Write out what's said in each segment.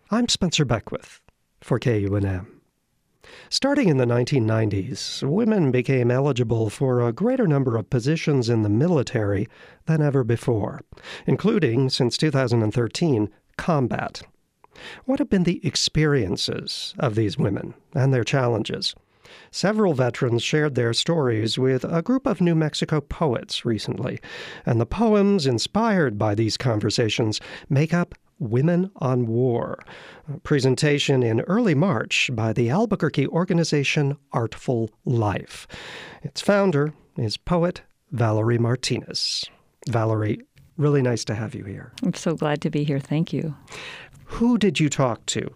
I'm Spencer Beckwith for KUNM. Starting in the 1990s, women became eligible for a greater number of positions in the military than ever before, including, since 2013, combat. What have been the experiences of these women and their challenges? Several veterans shared their stories with a group of New Mexico poets recently, and the poems inspired by these conversations make up Women on War, a presentation in early March by the Albuquerque organization Artful Life. Its founder is poet Valerie Martinez. Valerie, really nice to have you here. I'm so glad to be here. Thank you. Who did you talk to?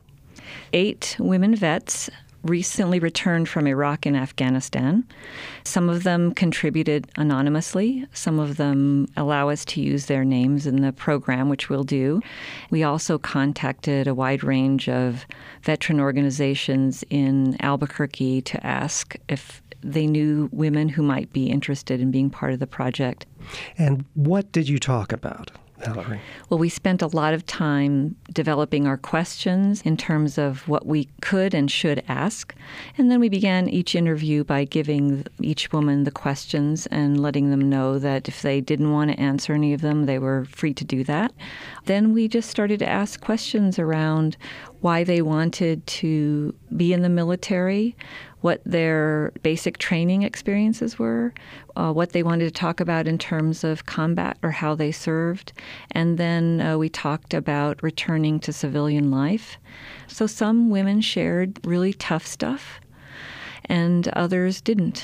8 women vets recently returned from Iraq and Afghanistan. Some of them contributed anonymously. Some of them allow us to use their names in the program, which we'll do. We also contacted a wide range of veteran organizations in Albuquerque to ask if they knew women who might be interested in being part of the project. And what did you talk about, Valerie? Well, we spent a lot of time developing our questions in terms of what we could and should ask. And then we began each interview by giving each woman the questions and letting them know that if they didn't want to answer any of them, they were free to do that. Then we just started to ask questions around why they wanted to be in the military, what their basic training experiences were, what they wanted to talk about in terms of combat or how they served. And then we talked about returning to civilian life. So some women shared really tough stuff, and others didn't.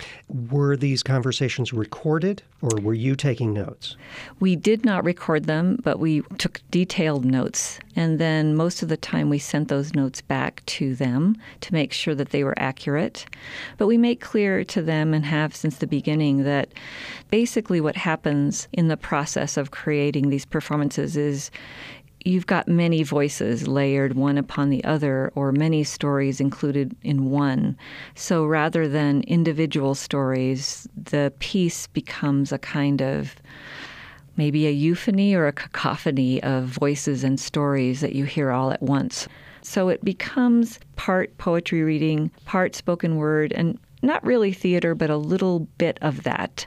Were these conversations recorded, or were you taking notes? We did not record them, but we took detailed notes. And then most of the time we sent those notes back to them to make sure that they were accurate. But we made clear to them, and have since the beginning, that basically what happens in the process of creating these performances is you've got many voices layered one upon the other, or many stories included in one. So rather than individual stories, the piece becomes a kind of maybe a euphony or a cacophony of voices and stories that you hear all at once. So it becomes part poetry reading, part spoken word, and not really theater, but a little bit of that.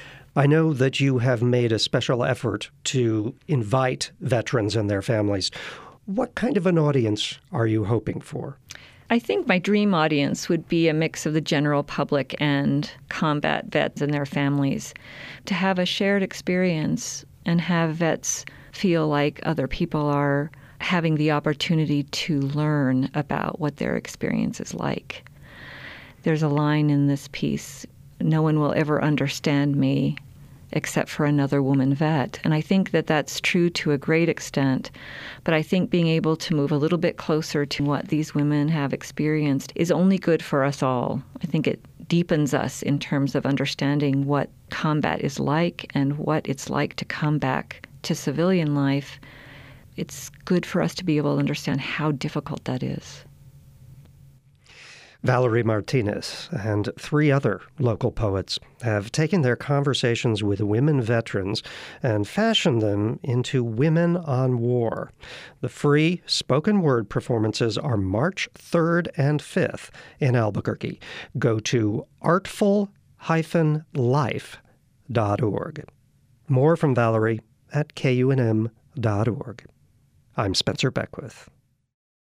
I know that you have made a special effort to invite veterans and their families. What kind of an audience are you hoping for? I think my dream audience would be a mix of the general public and combat vets and their families. To have a shared experience and have vets feel like other people are having the opportunity to learn about what their experience is like. There's a line in this piece, "No one will ever understand me except for another woman vet." And I think that that's true to a great extent. But I think being able to move a little bit closer to what these women have experienced is only good for us all. I think it deepens us in terms of understanding what combat is like and what it's like to come back to civilian life. It's good for us to be able to understand how difficult that is. Valerie Martinez and 3 other local poets have taken their conversations with women veterans and fashioned them into Women on War. The free spoken word performances are March 3rd and 5th in Albuquerque. Go to artful-life.org. More from Valerie at kunm.org. I'm Spencer Beckwith.